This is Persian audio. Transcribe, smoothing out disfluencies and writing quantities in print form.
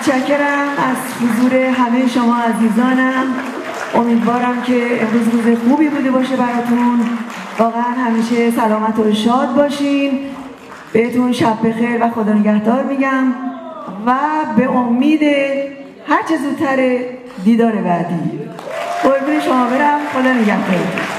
متشکرم از حضور همه شما عزیزانم. امیدوارم که امروز روز خوبی بوده باشه براتون. واقعا همیشه سلامت و شاد باشین. بهتون شب بخیر و خدا نگهدار میگم و به امید هر چه زودتر دیدار بعدی. قربون شما برم. خدا نگهدار.